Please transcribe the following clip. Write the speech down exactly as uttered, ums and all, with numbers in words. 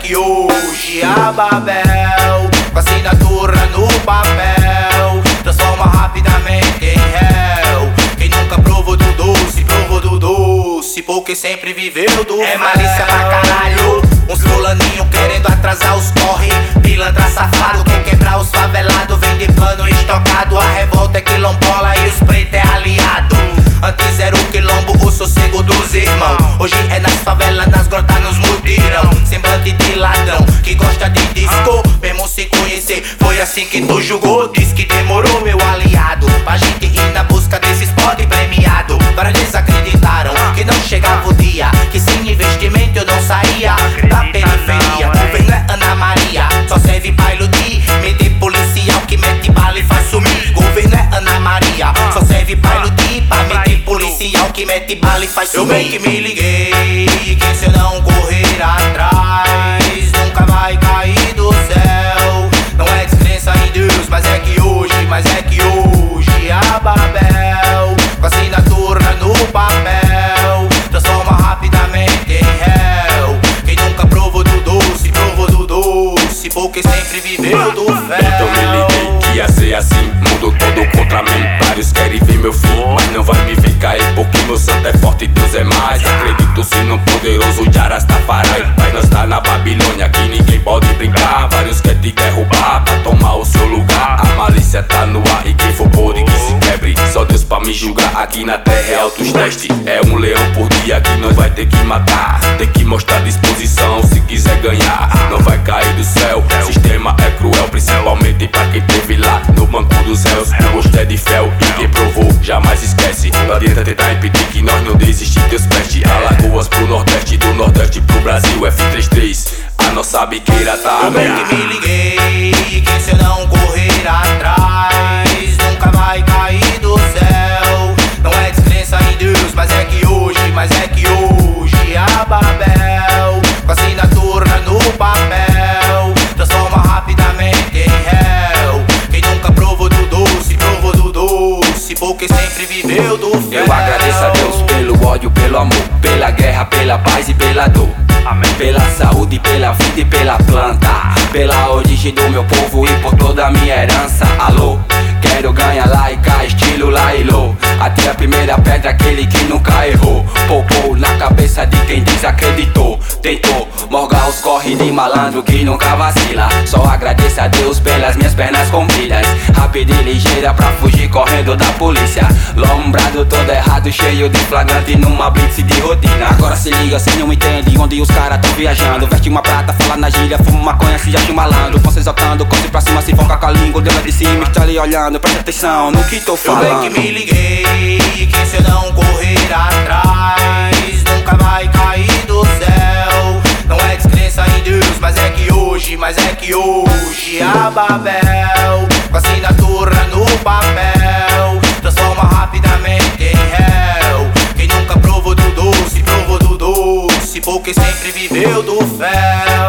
que hoje a Babel, com assinatura no papel, transforma rapidamente em réu. Quem nunca provou do doce, provou do doce, porque sempre viveu do é malícia pra caralho. Uns fulaninho querendo atrasar os corre, pilantra safado, quer quebrar os favelados, vende plano estocado. A revolta é quilombola e os pretos é aliado. Antes era o quilombo, o sossego dos irmãos. Hoje é nas favelas, nas grotas, nos mutirão. Semblante de ladrão, que gosta de disco, mesmo se conhecer. Foi assim que tu julgou, diz que demorou, meu aliado, pra gente ir na busca desses pod premiado. Para eles acreditaram que não chegava o dia, que sem investimento eu não saía da periferia. O governo é Ana Maria, só serve pra iludir, meter policial que mete bala e faz sumir. Governo é Ana Maria, só serve pra iludir, pra meter policial que mete bala e faz sumir. Eu bem que me liguei, que se eu não correr atrás nunca vai cair do céu. Não é descrença em Deus, mas é que hoje, mas é que hoje a Babel, com assinatura no papel, transforma rapidamente em réu. Quem nunca provou do doce, provou do doce, porque sempre viveu do fel. Então me liguei que ia ser assim, mundo todo contra mim. Vários querem ver meu fim, mas não vai me ver cair, porque meu santo é forte e Deus é mais. Acredito sim no poderoso de Arastafari, mas nós tá na Babilônia que ninguém pode brincar. Vários querem te derrubar pra tomar o seu lugar. A malícia tá no ar e quem for podre que se quebre. Só Deus pra me julgar, aqui na terra é altos testes. É um leão por dia que nós vai ter que matar. Tem que mostrar disposição se quiser ganhar. Não vai cair do céu, o sistema é cruel, principalmente pra quem teve lá no banco dos réus. O gosto é de fel e quem provou jamais esquece. Não adianta tentar impedir que nós não desistir Deus peste. Alagoas pro Nordeste, do Nordeste pro Brasil, F trinta e três, a nossa biqueira tá eu bem que me liguei, que se eu não correr atrás nunca vai cair do céu. Não é descrença em Deus, mas é que hoje, mas é que hoje a Babel, com assinatura no papel, transforma rapidamente em réu. Quem nunca provou do doce, provou do doce, porque sempre viveu do fel. Eu agradeço a Deus pelo ódio, pelo amor, pela guerra, pela paz e pela dor. Amém. Pela saúde, pela vida e pela planta, pela origem do meu povo e por toda a minha herança. Alô, quero ganhar lá e cá, estilo Lailô. Até a primeira pedra, aquele que nunca errou. Popou na cabeça de quem desacreditou. Tentou morgar os corre de malandro que nunca vacila. Só agradeço a Deus pelas minhas pernas compridas, rápida e ligeira pra fugir correndo da polícia. Lombrado todo errado, cheio de flagrante numa blitz de rotina. Agora se liga, cê não entende onde os caras tão viajando. Veste uma prata, fala na gíria, fuma maconha, se acha malandro. Você exaltando, corre pra cima, se foca com a língua. Deus lá de cima está ali olhando, presta atenção no que tô falando. Eu bem que me liguei, que se eu não correr atrás nunca vai cair do céu. Não é descrença em Deus, mas é que hoje, mas é que hoje a Babel, com assinatura no papel, transforma rapidamente em réu. Quem nunca provou do doce, provou do doce, porque sempre viveu do fel.